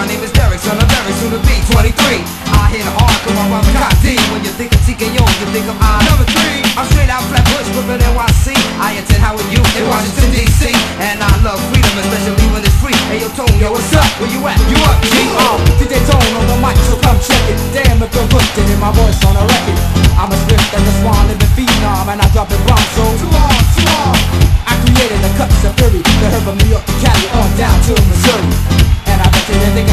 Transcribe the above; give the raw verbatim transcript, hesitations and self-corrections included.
My name is Derek, son of Derek, soon to be twenty-three. I hit hard, come on, I'm Cop D. When you think of T K O, you think of I. Number three, I'm straight out Flatbush, Brooklyn, N Y C. I attend Howard U in Washington, D C. And I love freedom, especially when it's free. Hey, yo, Tone, yo, what's up? Where you at? You up, G? Uh, D J Tone on the mic, so come check it. Damn, it feel good to hear my voice on a record. I'm a swift and a swan, living phenom, and I drop it bombs, so too long, too long. I created the cuts of fury, the herb of New York to Cali, on down to Missouri.